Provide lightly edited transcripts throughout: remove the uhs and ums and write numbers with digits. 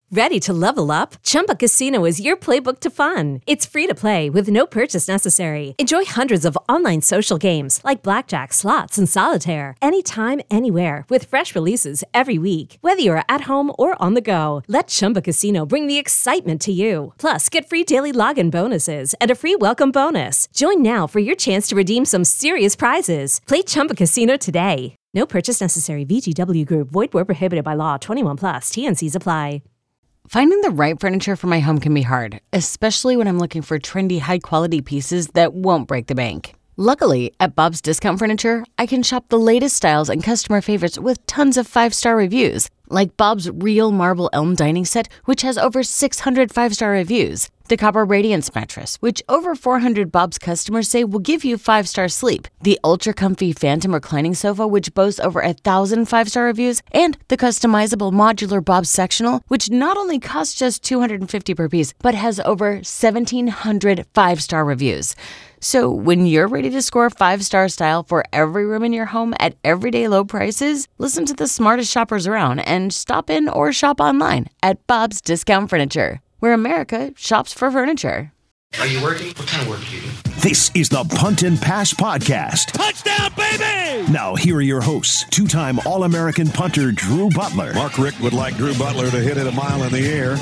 Ready to level up? Chumba Casino is your playbook to fun. It's free to play with no purchase necessary. Enjoy hundreds of online social games like blackjack, slots, and solitaire anytime, anywhere with fresh releases every week. Whether you're at home or on the go, let Chumba Casino bring the excitement to you. Plus, get free daily login bonuses and a free welcome bonus. Join now for your chance to redeem some serious prizes. Play Chumba Casino today. No purchase necessary. VGW Group. Void where prohibited by law. 21 plus. T&Cs apply. Finding the right furniture for my home can be hard, especially when I'm looking for trendy, high-quality pieces that won't break the bank. Luckily, at Bob's Discount Furniture, I can shop the latest styles and customer favorites with tons of 5-star reviews, like Bob's Real Marble Elm Dining Set, which has over 600 5-star reviews, the Copper Radiance Mattress, which over 400 Bob's customers say will give you 5-star sleep, the Ultra Comfy Phantom Reclining Sofa, which boasts over 1,000 5-star reviews, and the customizable modular Bob's Sectional, which not only costs just $250 per piece, but has over 1,700 5-star reviews. So when you're ready to score 5-star style for every room in your home at everyday low prices, listen to the smartest shoppers around and stop in or shop online at Bob's Discount Furniture, where America shops for furniture. Are you working? What kind of work do you do? This is the Punt and Pass Podcast. Touchdown, baby! Now, here are your hosts, two-time All-American punter Drew Butler. Mark Richt would like Drew Butler to hit it a mile in the air.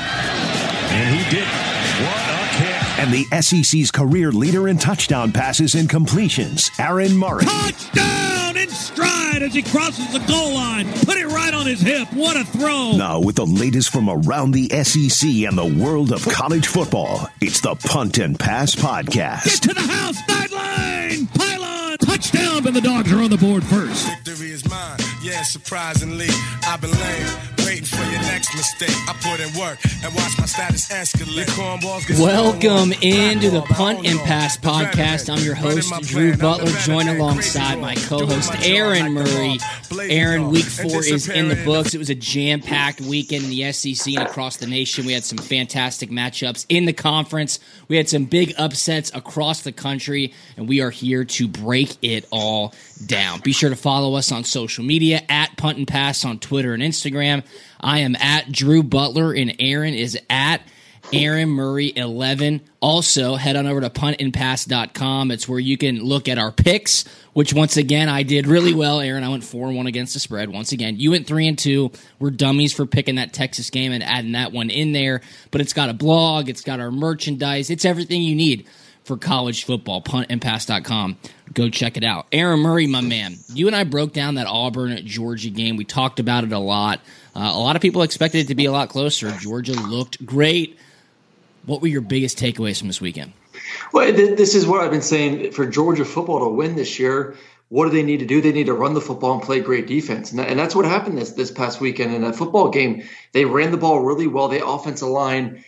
And he did. What a kick. And the SEC's career leader in touchdown passes and completions, Aaron Murray. Touchdown in stride as he crosses the goal line. Put it right on his hip. What a throw. Now, with the latest from around the SEC and the world of college football, it's the Punt and Pass Podcast. Get to the house. Sideline. Pylon. Touchdown, but the Dogs are on the board first. Victory is mine. Yeah, surprisingly, I've been lame. Waiting for your next mistake. I put in work and watch my status escalate. Welcome into the Punt and Pass Podcast. I'm your host, Drew Butler, joined alongside my co-host, Aaron Murray. Aaron, week 4 is in the books. It was a jam-packed weekend in the SEC and across the nation. We had some fantastic matchups in the conference. We had some big upsets across the country, and we are here to break it all down. Be sure to follow us on social media at Punt and Pass on Twitter and Instagram. I am at Drew Butler, and Aaron is at Aaron Murray 11. Also, head on over to puntandpass.com. It's where you can look at our picks, which once again, I did really well. Aaron, I went 4-1 against the spread. Once again, you went 3-2. We're dummies for picking that Texas game and adding that one in there. But it's got a blog. It's got our merchandise. It's everything you need for college football. Puntandpass.com. Go check it out. Aaron Murray, my man, you and I broke down that Auburn-Georgia game. We talked about it a lot. A lot of people expected it to be a lot closer. Georgia looked great. What were your biggest takeaways from this weekend? Well, this is what I've been saying. For Georgia football to win this year, what do they need to do? They need to run the football and play great defense. And that's what happened this past weekend in that football game. They ran the ball really well. The offensive line,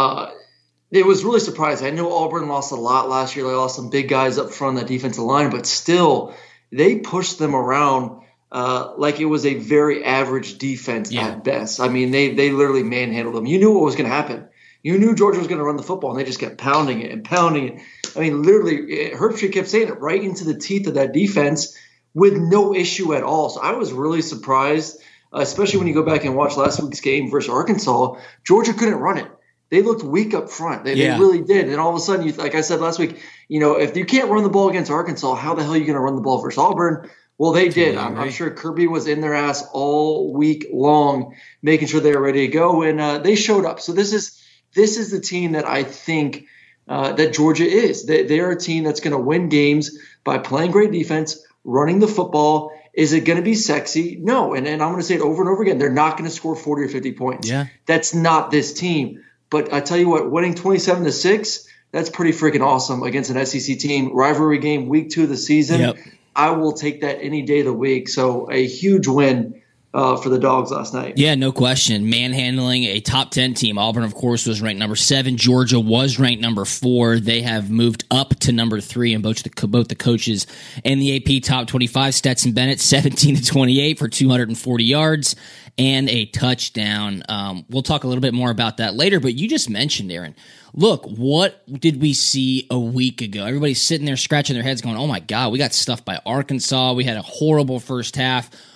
it was really surprising. I know Auburn lost a lot last year. They lost some big guys up front on that defensive line, but still, they pushed them around like it was a very average defense at best. I mean, they literally manhandled them. You knew what was going to happen. You knew Georgia was going to run the football, and they just kept pounding it and pounding it. I mean, literally, Herbstreit kept saying it right into the teeth of that defense with no issue at all. So I was really surprised, especially when you go back and watch last week's game versus Arkansas. Georgia couldn't run it. They looked weak up front. They really did. And all of a sudden, like I said last week, if you can't run the ball against Arkansas, how the hell are you going to run the ball versus Auburn? Well, they did. I'm sure Kirby was in their ass all week long, making sure they were ready to go, and they showed up. So this is the team that I think that Georgia is. They're a team that's going to win games by playing great defense, running the football. Is it going to be sexy? No. And I'm going to say it over and over again. They're not going to score 40 or 50 points. Yeah. That's not this team. But I tell you what, winning 27-6, that's pretty freaking awesome against an SEC team. Rivalry game, week 2 of the season. Yep. I will take that any day of the week. So a huge win for the Dogs last night. Yeah, no question. Manhandling a top 10 team. Auburn, of course, was ranked number 7. Georgia was ranked number 4. They have moved up to number 3 in both the coaches and the AP top 25. Stetson Bennett, 17-28 for 240 yards and a touchdown. We'll talk a little bit more about that later, but you just mentioned, Aaron, look, what did we see a week ago? Everybody's sitting there scratching their heads going, oh my God, we got stuffed by Arkansas. We had a horrible first half.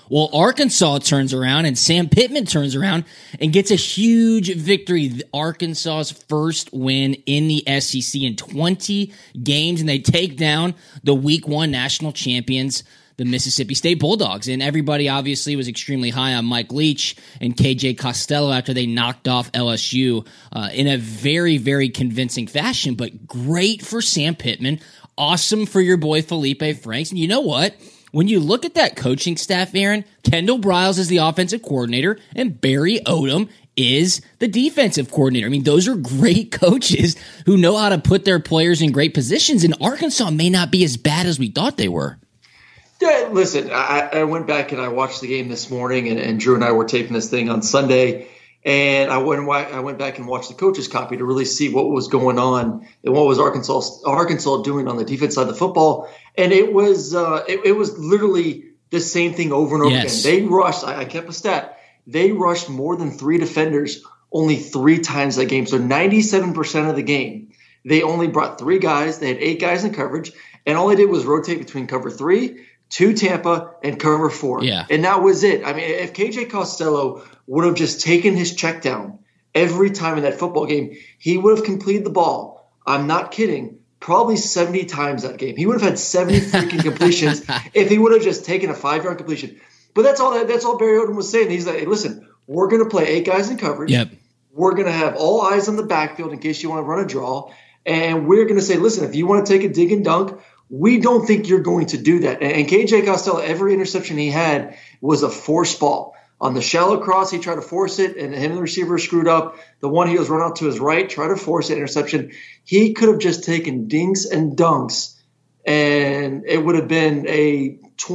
Well, Arkansas turns around and Sam Pittman turns around and gets a huge victory. Arkansas's first win in the SEC in 20 games, and they take down the Week 1 national champions, the Mississippi State Bulldogs. And everybody obviously was extremely high on Mike Leach and KJ Costello after they knocked off LSU in a very, very convincing fashion. But great for Sam Pittman. Awesome for your boy Felipe Franks. And you know what? When you look at that coaching staff, Aaron, Kendall Briles is the offensive coordinator and Barry Odom is the defensive coordinator. I mean, those are great coaches who know how to put their players in great positions, and Arkansas may not be as bad as we thought they were. Yeah, listen, I went back and I watched the game this morning, and Drew and I were taping this thing on Sunday, and I went back and watched the coach's copy to really see what was going on and what was Arkansas doing on the defense side of the football. And it was literally the same thing over and over again. They rushed. I kept a stat. They rushed more than 3 defenders only 3 times that game. So 97% of the game, they only brought 3 guys. They had 8 guys in coverage, and all they did was rotate between cover 3, 2 Tampa, and cover 4. Yeah. And that was it. I mean, if KJ Costello would have just taken his check down every time in that football game, he would have completed the ball. I'm not kidding. Probably 70 times that game. He would have had 70 freaking completions if he would have just taken a 5-yard completion. But that's all Barry Odom was saying. He's like, hey, listen, we're going to play 8 guys in coverage. Yep. We're going to have all eyes on the backfield in case you want to run a draw. And we're going to say, listen, if you want to take a dig and dunk, we don't think you're going to do that. And KJ Costello, every interception he had was a forced ball. On the shallow cross, he tried to force it, and him and the receiver screwed up. The one he was run out to his right, tried to force it, interception. He could have just taken dinks and dunks, and it would have been a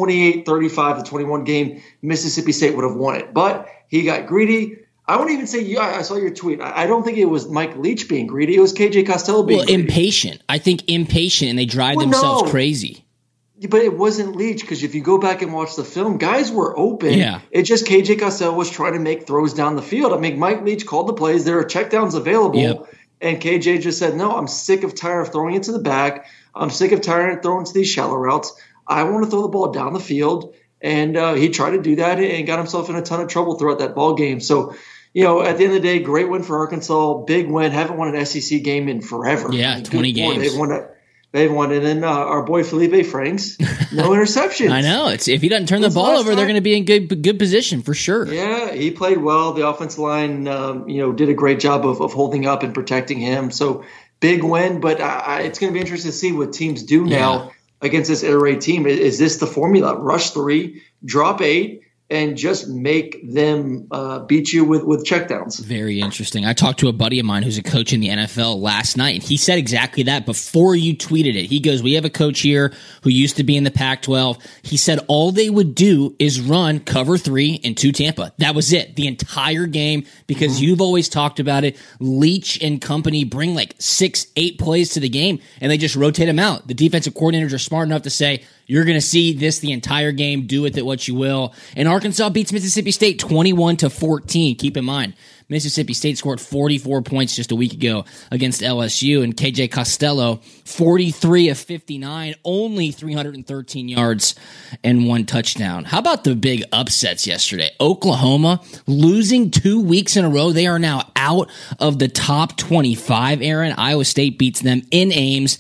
28-35-21 game. Mississippi State would have won it. But he got greedy. I won't even say I saw your tweet. I don't think it was Mike Leach being greedy. It was KJ Costello being greedy. Impatient. I think impatient, and they drive themselves crazy. But it wasn't Leach, because if you go back and watch the film, guys were open. Yeah. It just KJ Costello was trying to make throws down the field. I mean, Mike Leach called the plays. There are checkdowns available. Yep. And KJ just said, no, I'm sick of tired of throwing it to the back. I'm sick of tired of throwing to these shallow routes. I want to throw the ball down the field. And he tried to do that and got himself in a ton of trouble throughout that ball game. So, at the end of the day, great win for Arkansas. Big win. Haven't won an SEC game in forever. Yeah, 20 games. They've won it. And then our boy Felipe Franks, no interceptions. I know. If he doesn't turn the ball over, they're going to be in good position for sure. Yeah, he played well. The offensive line, did a great job of holding up and protecting him. So big win. But it's going to be interesting to see what teams do now against this Air Raid team. Is this the formula? Rush 3, drop 8, and just make them beat you with checkdowns. Very interesting. I talked to a buddy of mine who's a coach in the NFL last night, and he said exactly that before you tweeted it. He goes, we have a coach here who used to be in the Pac-12. He said all they would do is run cover 3 and 2 Tampa. That was it, the entire game, because you've always talked about it. Leach and company bring like 6-8 plays to the game, and they just rotate them out. The defensive coordinators are smart enough to say, you're going to see this the entire game. Do with it what you will. And Arkansas beats Mississippi State 21-14. Keep in mind, Mississippi State scored 44 points just a week ago against LSU, and KJ Costello, 43 of 59, only 313 yards and 1 touchdown. How about the big upsets yesterday? Oklahoma losing 2 weeks in a row. They are now out of the top 25, Aaron. Iowa State beats them in Ames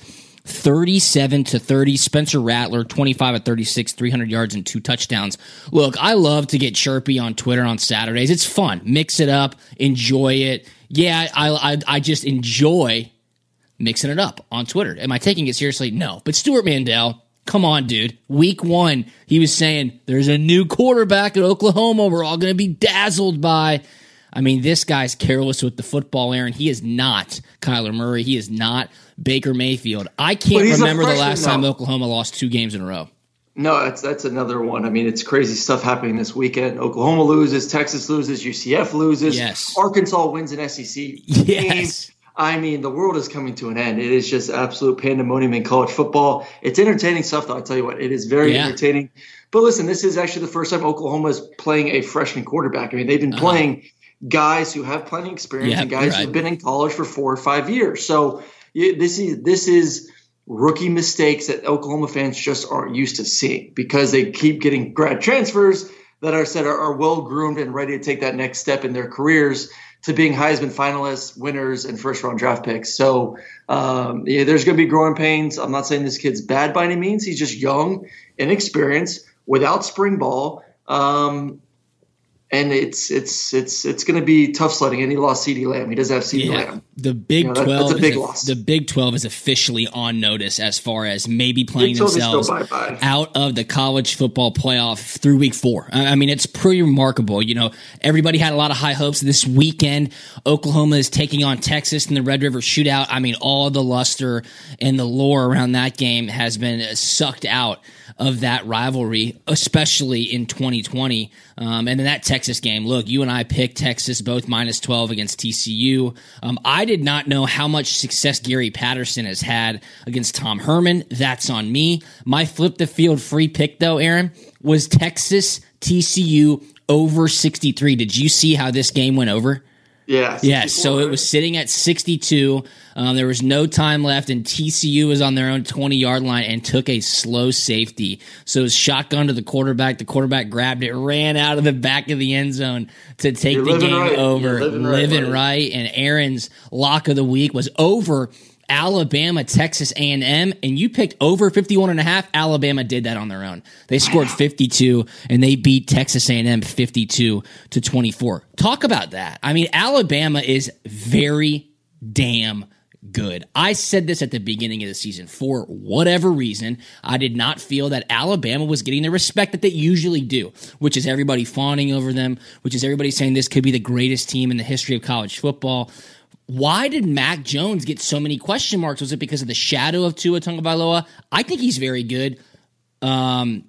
37-30. Spencer Rattler, 25 of 36, 300 yards and 2 touchdowns. Look, I love to get chirpy on Twitter on Saturdays. It's fun. Mix it up. Enjoy it. Yeah, I just enjoy mixing it up on Twitter. Am I taking it seriously? No. But Stuart Mandel, come on, dude. Week 1, he was saying, there's a new quarterback at Oklahoma we're all going to be dazzled by. I mean, this guy's careless with the football, Aaron. He is not Kyler Murray. He is not Baker Mayfield. I can't remember the last time Oklahoma lost 2 games in a row. No, that's another one. I mean, it's crazy stuff happening this weekend. Oklahoma loses, Texas loses, UCF loses. Yes. Arkansas wins an SEC game. I mean, the world is coming to an end. It is just absolute pandemonium in college football. It's entertaining stuff, though. I'll tell you what, it is very entertaining. But listen, this is actually the first time Oklahoma is playing a freshman quarterback. I mean, they've been playing guys who have plenty of experience and guys who've been in college for 4 or 5 years. So this is rookie mistakes that Oklahoma fans just aren't used to seeing because they keep getting grad transfers. that are well groomed and ready to take that next step in their careers to being Heisman finalists, winners, and first round draft picks. So there's going to be growing pains. I'm not saying this kid's bad by any means. He's just young, inexperienced, without spring ball. And it's going to be tough sledding. And he lost CeeDee Lamb. He doesn't have CeeDee Lamb. The Big 12 that's a big loss. The Big 12 is officially on notice as far as maybe playing themselves out of the college football playoff through week 4. I mean, it's pretty remarkable. Everybody had a lot of high hopes this weekend. Oklahoma is taking on Texas in the Red River Shootout. I mean, all the luster and the lore around that game has been sucked out of that rivalry, especially in 2020. And then that Texas game, look, you and I picked Texas both -12 against TCU. I did not know how much success Gary Patterson has had against Tom Herman. That's on me. My flip the field free pick, though, Aaron, was Texas TCU over 63. Did you see how this game went over? Yeah. Yeah, so it was sitting at 62. There was no time left, and TCU was on their own 20-yard line and took a slow safety. So it was shotgun to the quarterback. The quarterback grabbed it, ran out of the back of the end zone to take the game over. Living right. And Aaron's lock of the week was over Alabama, Texas A&M, and you picked over 51.5. Alabama did that on their own. They scored 52, and they beat Texas A&M 52-24. Talk about that. I mean, Alabama is very damn good. I said this at the beginning of the season. For whatever reason, I did not feel that Alabama was getting the respect that they usually do, which is everybody fawning over them, which is everybody saying this could be the greatest team in the history of college football. Why did Mac Jones get so many question marks? Was it because of the shadow of Tua Tagovailoa? I think he's very good. Jalen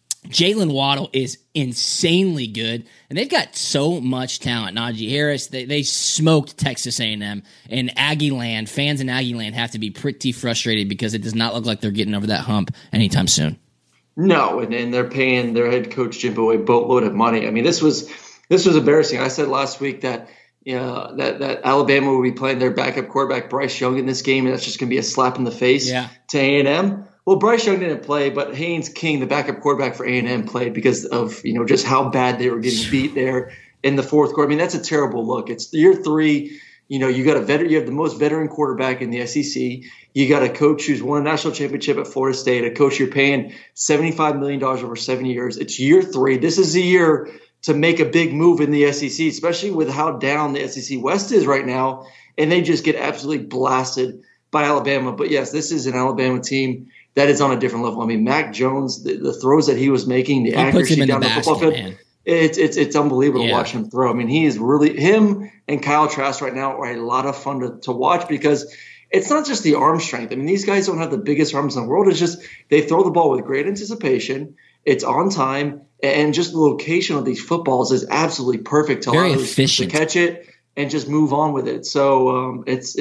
Waddle is insanely good, and they've got so much talent. Najee Harris, they smoked Texas A&M, and Aggieland, fans in Aggieland have to be pretty frustrated because it does not look like they're getting over that hump anytime soon. No, and they're paying their head coach Jimbo a boatload of money. I mean, this was embarrassing. I said last week that that Alabama will be playing their backup quarterback Bryce Young in this game, and that's just going to be a slap in the face to A&M. Well, Bryce Young didn't play, but Haynes King, the backup quarterback for A&M, played because of just how bad they were getting beat there in the fourth quarter. I mean, that's a terrible look. It's year 3. You got you have the most veteran quarterback in the SEC. You got a coach who's won a national championship at Florida State, a coach you're paying $75 million over 7 years. It's year 3. This is the year to make a big move in the SEC, especially with how down the SEC West is right now, and they just get absolutely blasted by Alabama. But yes, this is an Alabama team that is on a different level. I mean, Mac Jones, the throws that he was making, the accuracy down the football field, it's unbelievable to watch him throw. I mean, he is really – him and Kyle Trask right now are a lot of fun to watch because it's not just the arm strength. I mean, these guys don't have the biggest arms in the world. It's just they throw the ball with great anticipation. It's on time. And just the location of these footballs is absolutely perfect to allow us to catch it and just move on with it. So it's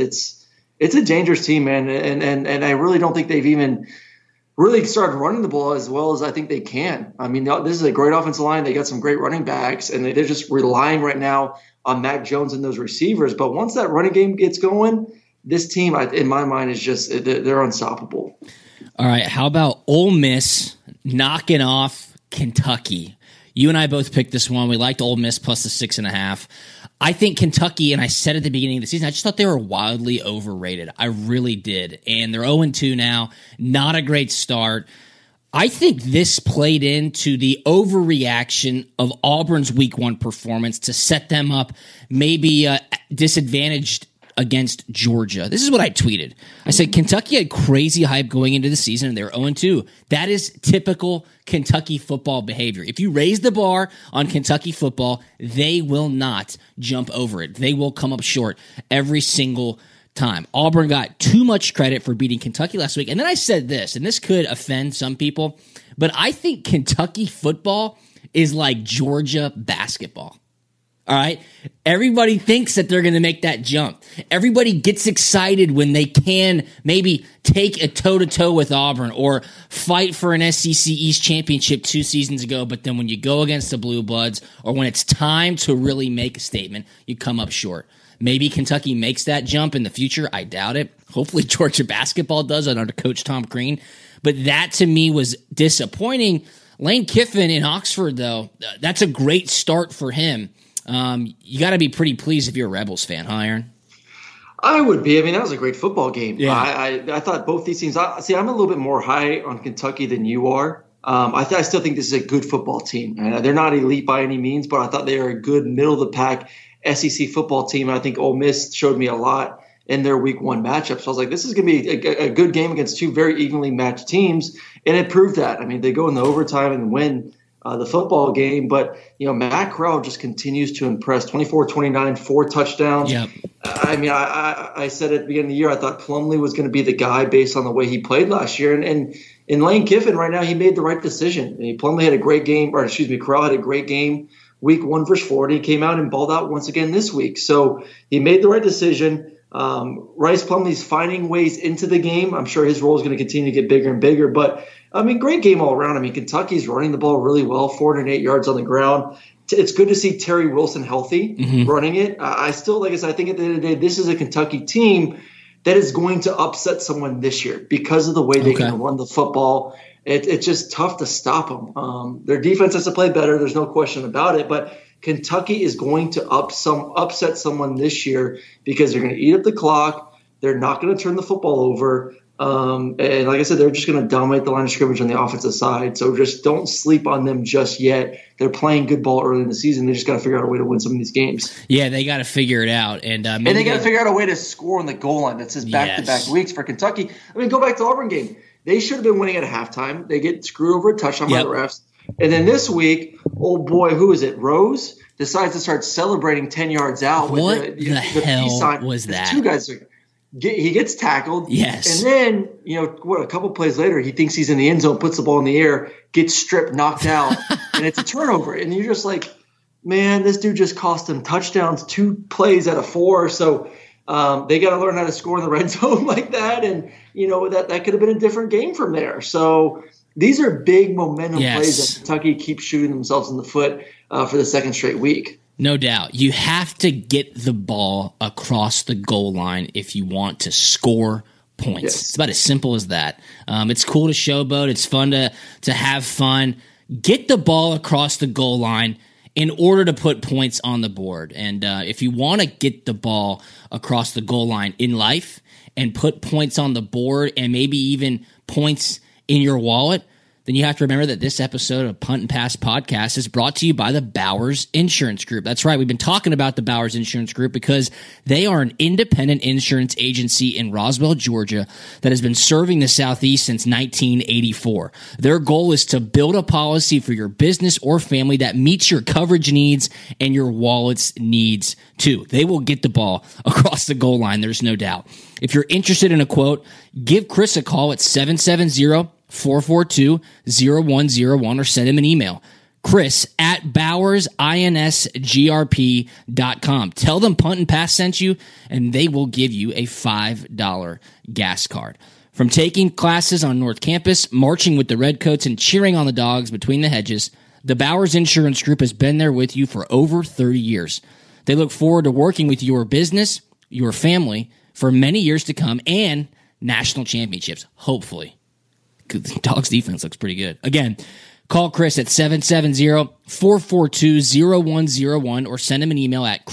a dangerous team, man. And I really don't think they've even really started running the ball as well as I think they can. I mean, this is a great offensive line. They got some great running backs, and they're just relying right now on Mac Jones and those receivers. But once that running game gets going, this team, in my mind, is just they're unstoppable. All right, how about Ole Miss knocking off Kentucky? You and I both picked this one. We liked Ole Miss plus the 6.5. I think Kentucky, and I said at the beginning of the season, I just thought they were wildly overrated. I really did. And they're 0-2 now. Not a great start. I think this played into the overreaction of Auburn's week 1 performance to set them up maybe disadvantaged against Georgia. This is what I tweeted. I said Kentucky had crazy hype going into the season, and they're 0-2. That is typical Kentucky football behavior. If you raise the bar on Kentucky football, they will not jump over it. They will come up short every single time. Auburn got too much credit for beating Kentucky last week. And then I said this, and this could offend some people, but I think Kentucky football is like Georgia basketball. All right. Everybody thinks that they're going to make that jump. Everybody gets excited when they can maybe take a toe-to-toe with Auburn or fight for an SEC East championship 2 seasons ago. But then when you go against the Blue Bloods or when it's time to really make a statement, you come up short. Maybe Kentucky makes that jump in the future. I doubt it. Hopefully Georgia basketball does under Coach Tom Crean. But that to me was disappointing. Lane Kiffin in Oxford, though, that's a great start for him. You got to be pretty pleased if you're a Rebels fan, huh, Aaron? I would be. I mean, that was a great football game. Yeah. I thought both these teams – I'm a little bit more high on Kentucky than you are. I still think this is a good football team. They're not elite by any means, but I thought they are a good middle-of-the-pack SEC football team. And I think Ole Miss showed me a lot in their week 1 matchup. So I was like, this is going to be a good game against 2 very evenly matched teams. And it proved that. I mean, they go in the overtime and win the football game. But, Matt Corral just continues to impress. 24-29, 4 touchdowns. Yep. I mean, I said at the beginning of the year, I thought Plumlee was going to be the guy based on the way he played last year. And in Lane Kiffin right now, he made the right decision. Plumlee had a great game, Corral had a great game week 1 versus Florida. He came out and balled out once again this week. So he made the right decision. Rice Plumlee's finding ways into the game. I'm sure his role is going to continue to get bigger and bigger. But, great game all around. Kentucky's running the ball really well, 408 yards on the ground. It's good to see Terry Wilson healthy running it. I still, like I said, I think at the end of the day, this is a Kentucky team that is going to upset someone this year because of the way they can run the football. It's just tough to stop them. Their defense has to play better. There's no question about it. But Kentucky is going to upset someone this year because they're going to eat up the clock. They're not going to turn the football over. And like I said, they're just going to dominate the line of scrimmage on the offensive side. So just don't sleep on them just yet. They're playing good ball early in the season. They just got to figure out a way to win some of these games. Yeah, they got to figure it out. And they got to figure out a way to score on the goal line. That's just back-to-back weeks for Kentucky. Go back to the Auburn game. They should have been winning at halftime. They get screwed over a touchdown by the refs. And then this week, oh boy, who is it? Rose decides to start celebrating 10 yards out. What the hell peace sign. Was that? 2 guys he gets tackled. Yes. And then, a couple plays later, he thinks he's in the end zone, puts the ball in the air, gets stripped, knocked out, and it's a turnover. And you're just like, man, this dude just cost him touchdowns 2 plays out of 4. So they got to learn how to score in the red zone like that. And, that could have been a different game from there. So these are big momentum plays that Kentucky keeps shooting themselves in the foot for the 2nd straight week. No doubt. You have to get the ball across the goal line if you want to score points. Yes. It's about as simple as that. It's cool to showboat. It's fun to have fun. Get the ball across the goal line in order to put points on the board. And if you want to get the ball across the goal line in life and put points on the board and maybe even points in your wallet, then you have to remember that this episode of Punt and Pass Podcast is brought to you by the Bowers Insurance Group. That's right. We've been talking about the Bowers Insurance Group because they are an independent insurance agency in Roswell, Georgia that has been serving the Southeast since 1984. Their goal is to build a policy for your business or family that meets your coverage needs and your wallet's needs too. They will get the ball across the goal line. There't no doubt. If you're interested in a quote, give Chris a call at 770-442-0101 or send him an email. Chris@BowersInsGRP.com. Tell them Punt and Pass sent you, and they will give you a $5 gas card. From taking classes on North Campus, marching with the Redcoats, and cheering on the Dogs between the hedges, the Bowers Insurance Group has been there with you for over 30 years. They look forward to working with your business, your family, for many years to come, and national championships, hopefully. The Dogs defense looks pretty good. Again, call Chris at 770-442-0101 or send him an email at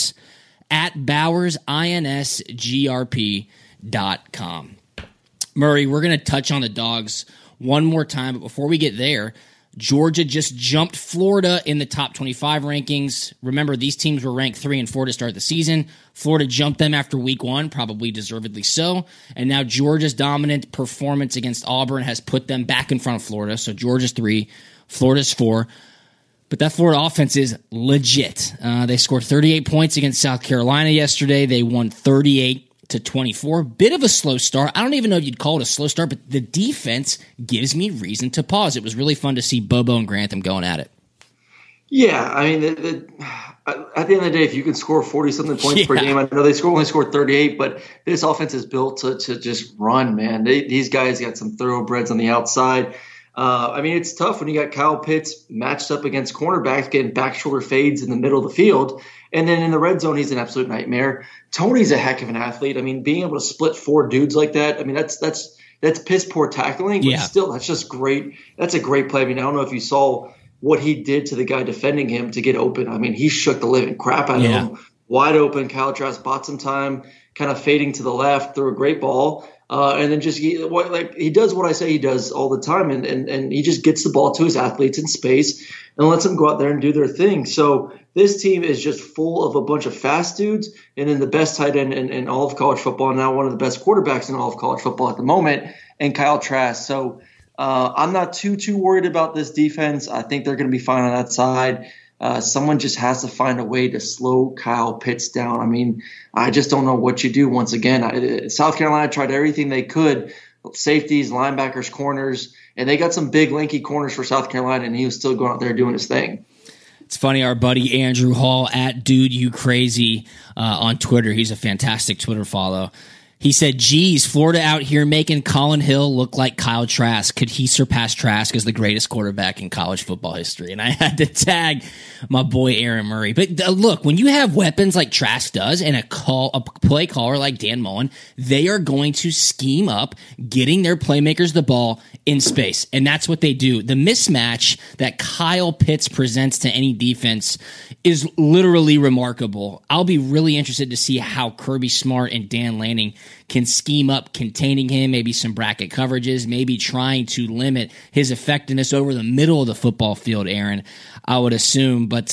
chris@BowersInsGRP.com. Murray, we're going to touch on the Dogs one more time, but before we get there, Georgia just jumped Florida in the top 25 rankings. Remember, these teams were ranked 3 and 4 to start the season. Florida jumped them after week 1, probably deservedly so. And now Georgia's dominant performance against Auburn has put them back in front of Florida. So Georgia's 3, Florida's 4. But that Florida offense is legit. They scored 38 points against South Carolina yesterday. They won 38-24. Bit of a slow start. I don't even know if you'd call it a slow start, but the defense gives me reason to pause. It was really fun to see Bobo and Grantham going at it. Yeah, I mean, at the end of the day, if you can score 40-something points per game, I know they only scored 38, but this offense is built to just run, man. These guys got some thoroughbreds on the outside. I mean, it's tough when you got Kyle Pitts matched up against cornerbacks getting back shoulder fades in the middle of the field. And then in the red zone, he's an absolute nightmare. Tony's a heck of an athlete. I mean, being able to split 4 dudes like that, I mean, that's that's piss poor tackling, but still, that's just great. That's a great play. I mean, I don't know if you saw what he did to the guy defending him to get open. I mean, he shook the living crap out of him. Wide open. Kyle Trask bought some time, kind of fading to the left, threw a great ball. And then he does what I say he does all the time, and he just gets the ball to his athletes in space and lets them go out there and do their thing. So this team is just full of a bunch of fast dudes, and then the best tight end in all of college football, and now one of the best quarterbacks in all of college football at the moment, and Kyle Trask. So I'm not too worried about this defense. I think they're going to be fine on that side. Someone just has to find a way to slow Kyle Pitts down. I mean, I just don't know what you do. Once again, South Carolina tried everything they could, safeties, linebackers, corners, and they got some big, lanky corners for South Carolina, and he was still going out there doing his thing. It's funny, our buddy Andrew Hall at Dude You Crazy on Twitter, he's a fantastic Twitter follow. He said, geez, Florida out here making Colin Hill look like Kyle Trask. Could he surpass Trask as the greatest quarterback in college football history? And I had to tag my boy Aaron Murray. But look, when you have weapons like Trask does and a play caller like Dan Mullen, they are going to scheme up getting their playmakers the ball in space. And that's what they do. The mismatch that Kyle Pitts presents to any defense is literally remarkable. I'll be really interested to see how Kirby Smart and Dan Lanning can scheme up containing him, maybe some bracket coverages, maybe trying to limit his effectiveness over the middle of the football field, Aaron, I would assume. But,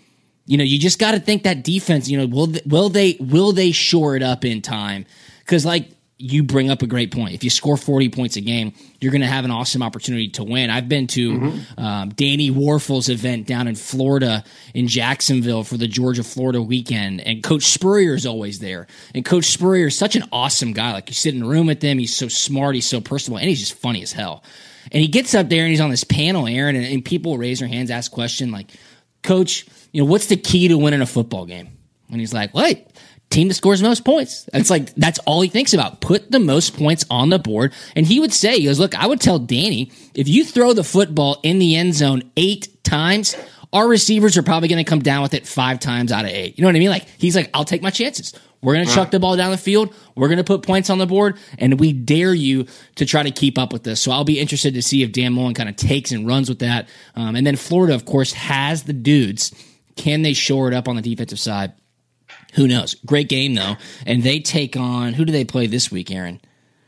you just got to think that defense, will they shore it up in time? Because, you bring up a great point. If you score 40 points a game, you're going to have an awesome opportunity to win. I've been to Danny Warfel's event down in Florida in Jacksonville for the Georgia-Florida weekend, and Coach Spurrier is always there. And Coach Spurrier is such an awesome guy. You sit in a room with him, he's so smart, he's so personable, and he's just funny as hell. And he gets up there and he's on this panel, Aaron, and people raise their hands, ask questions like, Coach, what's the key to winning a football game? And he's like, what? Team that scores most points. It's that's all he thinks about. Put the most points on the board. And he would say, look, I would tell Danny, if you throw the football in the end zone 8 times, our receivers are probably going to come down with it 5 times out of 8. You know what I mean? He's like, I'll take my chances. We're going to chuck the ball down the field. We're going to put points on the board, and we dare you to try to keep up with this. So I'll be interested to see if Dan Mullen kind of takes and runs with that. And then Florida, of course, has the dudes. Can they shore it up on the defensive side? Who knows? Great game, though. And they take on – who do they play this week, Aaron?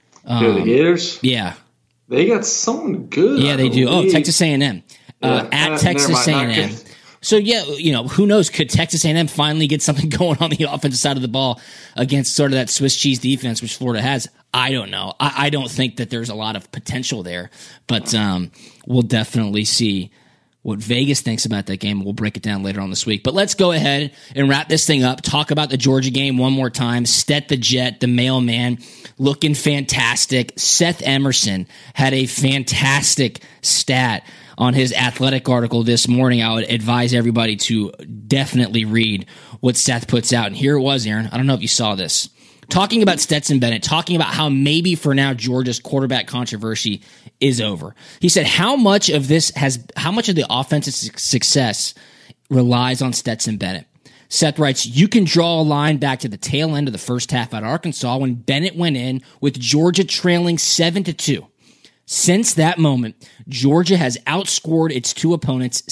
The Gators? Yeah. They got someone good. Yeah, they do. Oh, Texas A&M. At Texas A&M. So, who knows? Could Texas A&M finally get something going on the offensive side of the ball against sort of that Swiss cheese defense, which Florida has? I don't know. I don't think that there's a lot of potential there. But we'll definitely see what Vegas thinks about that game. We'll break it down later on this week. But let's go ahead and wrap this thing up. Talk about the Georgia game one more time. Stet the Jet, the mailman, looking fantastic. Seth Emerson had a fantastic stat on his Athletic article this morning. I would advise everybody to definitely read what Seth puts out. And here it was, Aaron. I don't know if you saw this. Talking about Stetson Bennett, talking about how maybe for now Georgia's quarterback controversy is over. He said how much of the offensive success relies on Stetson Bennett. Seth writes, you can draw a line back to the tail end of the first half at Arkansas when Bennett went in with Georgia trailing 7-2. Since that moment, Georgia has outscored its 2 opponents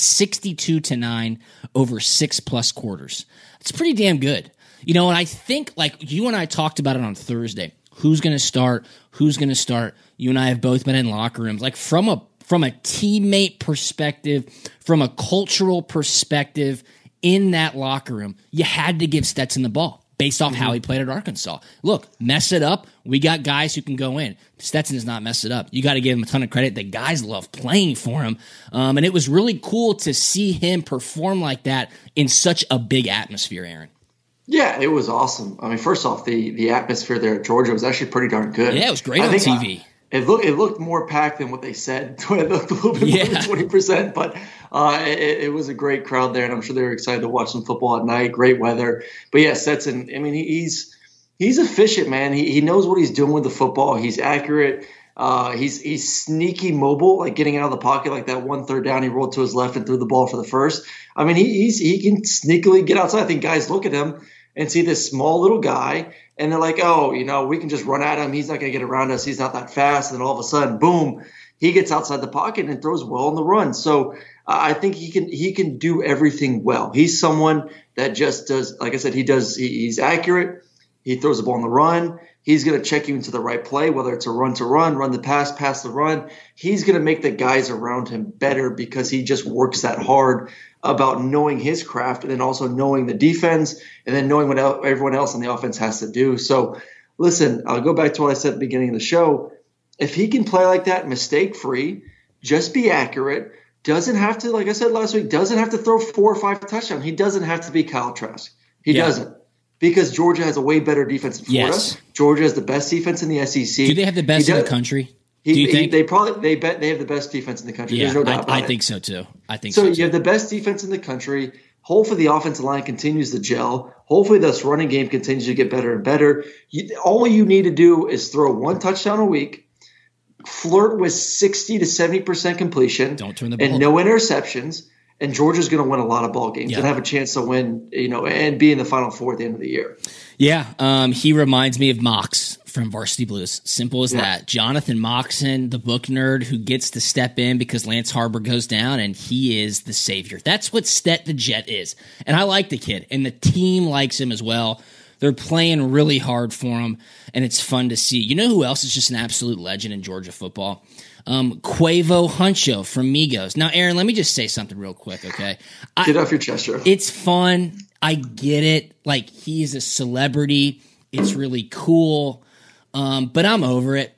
62-9 over 6+ quarters. It's pretty damn good. And I think, you and I talked about it on Thursday. Who's going to start? Who's going to start? You and I have both been in locker rooms. From a teammate perspective, from a cultural perspective, in that locker room, you had to give Stetson the ball based off how he played at Arkansas. Look, mess it up. We got guys who can go in. Stetson does not mess it up. You got to give him a ton of credit. The guys love playing for him. And it was really cool to see him perform like that in such a big atmosphere, Aaron. Yeah, it was awesome. I mean, first off, the atmosphere there at Georgia was actually pretty darn good. Yeah, it was great on TV. It looked more packed than what they said. It looked a little bit more than 20%, but it was a great crowd there, and I'm sure they were excited to watch some football at night. Great weather. But yeah, Stetson, I mean, he's efficient, man. He knows what he's doing with the football. He's accurate. He's sneaky mobile, getting out of the pocket, like that 1 3rd down. He rolled to his left and threw the ball for the first. I mean, he can sneakily get outside. I think guys look at him and see this small little guy, and they're like, oh, we can just run at him. He's not going to get around us. He's not that fast. And then all of a sudden, boom, he gets outside the pocket and throws well on the run. So I think he can do everything well. He's someone that just does, like I said, he's accurate. He throws the ball on the run. He's going to check you into the right play, whether it's a run to run the pass the run. He's going to make the guys around him better because he just works that hard about knowing his craft and then also knowing the defense and then knowing what everyone else on the offense has to do. So, listen, I'll go back to what I said at the beginning of the show. If he can play like that, mistake-free, just be accurate, doesn't have to, like I said last week, doesn't have to throw 4 or 5 touchdowns. He doesn't have to be Kyle Trask. He doesn't. Because Georgia has a way better defense than Florida. Yes. Georgia has the best defense in the SEC. Do they have the best in the country? Do you think? They have the best defense in the country. Yeah, There's no doubt about it. I think so too. So you have the best defense in the country. Hopefully the offensive line continues to gel. Hopefully this running game continues to get better and better. All you need to do is throw 1 touchdown a week, flirt with 60 to 70% completion, don't turn the ball and no interceptions. And Georgia's going to win a lot of ball games and have a chance to win, and be in the Final Four at the end of the year. Yeah, he reminds me of Mox from Varsity Blues. Simple as that. Jonathan Moxon, the book nerd who gets to step in because Lance Harbor goes down, and he is the savior. That's what Stet the Jet is. And I like the kid, and the team likes him as well. They're playing really hard for him, and it's fun to see. You know who else is just an absolute legend in Georgia football? Quavo Huncho from Migos. Now, Aaron, let me just say something real quick, okay? Get off your chest, Joe. It's fun. I get it. Like, he's a celebrity. It's really cool. But I'm over it.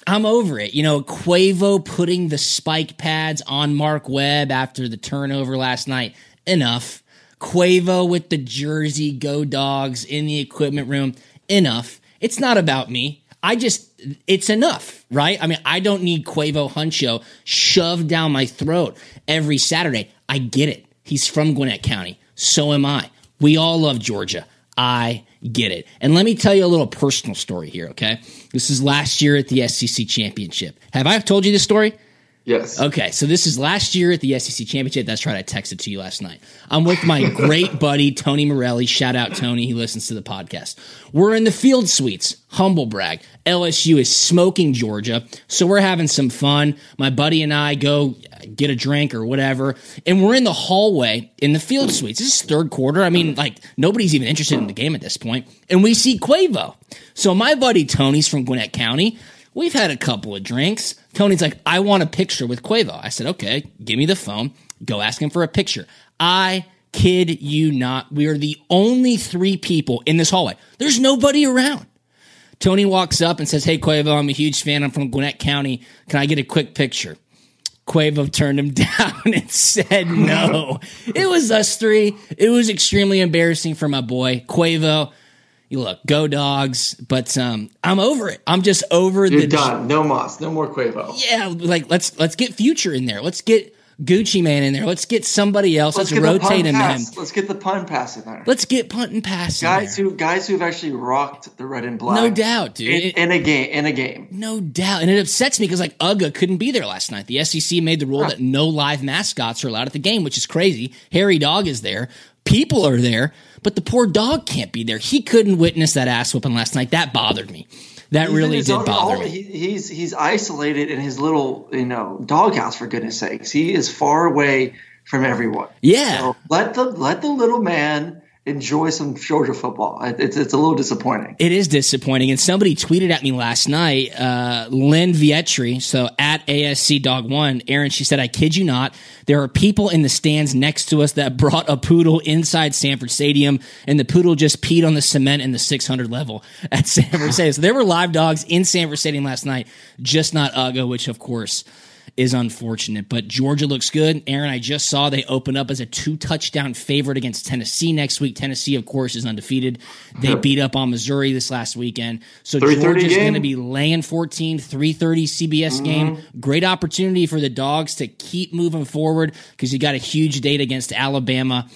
Quavo putting the spike pads on Mark Webb after the turnover last night. Enough. Quavo with the jersey, go Dogs, in the equipment room. Enough. It's not about me. It's enough, right? I mean, I don't need Quavo Huncho shoved down my throat every Saturday. I get it. He's from Gwinnett County. So am I. We all love Georgia. I get it. And let me tell you a little personal story here, okay? This is last year at the SEC Championship. Have I told you this story? Yes. Okay, so this is last year at the SEC Championship. That's right, I texted to you last night. I'm with my great buddy, Tony Morelli. Shout out, Tony. He listens to the podcast. We're in the field suites. Humble brag. LSU is smoking Georgia, so we're having some fun. My buddy and I go get a drink or whatever, and we're in the hallway in the field suites. This is third quarter. I mean, like, nobody's even interested in the game at this point, and we see Quavo. So my buddy Tony's from Gwinnett County. We've had a couple of drinks. Tony's like, I want a picture with Quavo. I said, okay, give me the phone. Go ask him for a picture. I kid you not. We are the only 3 people in this hallway. There's nobody around. Tony walks up and says, hey, Quavo, I'm a huge fan. I'm from Gwinnett County. Can I get a quick picture? Quavo turned him down and said no. It was us 3. It was extremely embarrassing for my boy. Quavo, you look, go Dogs, but I'm over it. I'm just over You're done. No Moss, no more Quavo. Yeah, like let's get Future in there. Let's get Gucci Mane in there. Let's get somebody else. Let's rotate him. Let's get the pun pass in there. Let's get punt and pass guys who've actually rocked the red and black. No doubt, dude. In a game. No doubt. And it upsets me because like Uga couldn't be there last night. The SEC made the rule that no live mascots are allowed at the game, which is crazy. Harry Dog is there. People are there, but the poor dog can't be there. He couldn't witness that ass whooping last night. That bothered me. That really did bother me. He's isolated in his little doghouse, for goodness sakes. He is far away from everyone. Yeah. So let the little man enjoy some Georgia football. It's a little disappointing. It is disappointing. And somebody tweeted at me last night, Lynn Vietri, so at ASC Dog 1, Aaron, she said, I kid you not, there are people in the stands next to us that brought a poodle inside Sanford Stadium, and the poodle just peed on the cement in the 600 level at Sanford Stadium. So there were live dogs in Sanford Stadium last night, just not Uga, which of course is unfortunate. But Georgia looks good. Aaron, I just saw they open up as a 2-touchdown favorite against Tennessee next week. Tennessee, of course, is undefeated. They beat up on Missouri this last weekend. So Georgia's going to be laying 14, 3:30 CBS game. Great opportunity for the Dogs to keep moving forward because you got a huge date against Alabama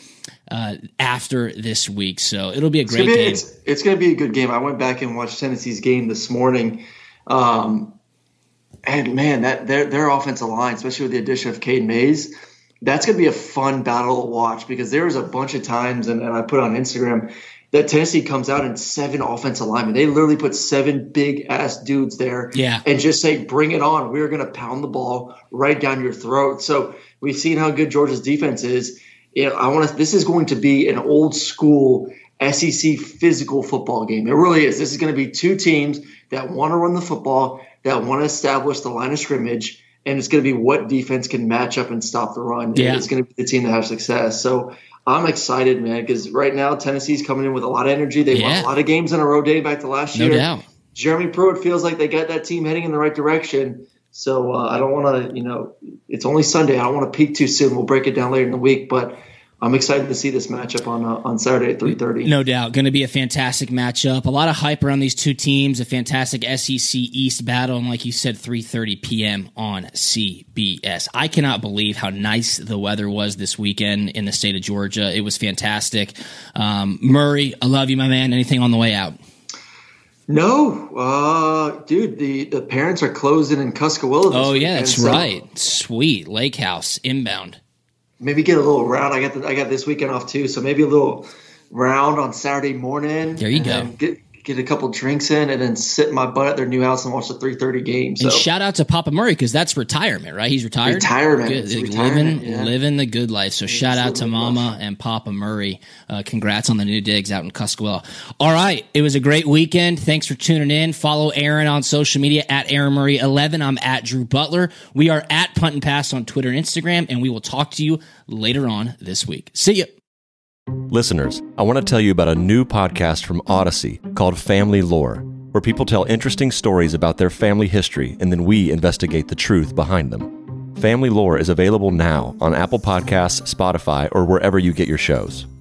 after this week. So it'll be a great game. It's going to be a good game. I went back and watched Tennessee's game this morning. And man, that their offensive line, especially with the addition of Cade Mays, that's going to be a fun battle to watch because there was a bunch of times, and I put on Instagram, that Tennessee comes out in 7 offensive linemen. They literally put 7 big-ass dudes there and just say, bring it on. We're going to pound the ball right down your throat. So we've seen how good Georgia's defense is. This is going to be an old-school SEC physical football game. It really is. This is going to be 2 teams that want to run the football, that want to establish the line of scrimmage, and it's going to be what defense can match up and stop the run. Yeah. It's going to be the team that has success. So I'm excited, man, because right now Tennessee's coming in with a lot of energy. They won a lot of games in a row dating back to last year. No doubt. Jeremy Pruitt feels like they got that team heading in the right direction. So I don't want to, it's only Sunday. I don't want to peak too soon. We'll break it down later in the week, but I'm excited to see this matchup on Saturday at 3:30. No doubt. Going to be a fantastic matchup. A lot of hype around these 2 teams, a fantastic SEC East battle, and like you said, 3:30 p.m. on CBS. I cannot believe how nice the weather was this weekend in the state of Georgia. It was fantastic. Murray, I love you, my man. Anything on the way out? No, dude, the parents are closing in Cuskawilla this weekend, that's right. Sweet. Lake House, inbound. Maybe get a little round. I got this weekend off too, so maybe a little round on Saturday morning. There you go. Get a couple drinks in, and then sit my butt at their new house and watch the 3:30 game. So. And shout out to Papa Murray, because that's retirement, right? He's retired. Living the good life. So shout out to Mama and Papa Murray. Congrats on the new digs out in Cuskawilla. All right, it was a great weekend. Thanks for tuning in. Follow Aaron on social media at Aaron Murray 11. I'm at Drew Butler. We are at Punt and Pass on Twitter and Instagram, and we will talk to you later on this week. See ya. Listeners, I want to tell you about a new podcast from Odyssey called Family Lore, where people tell interesting stories about their family history and then we investigate the truth behind them. Family Lore is available now on Apple Podcasts, Spotify, or wherever you get your shows.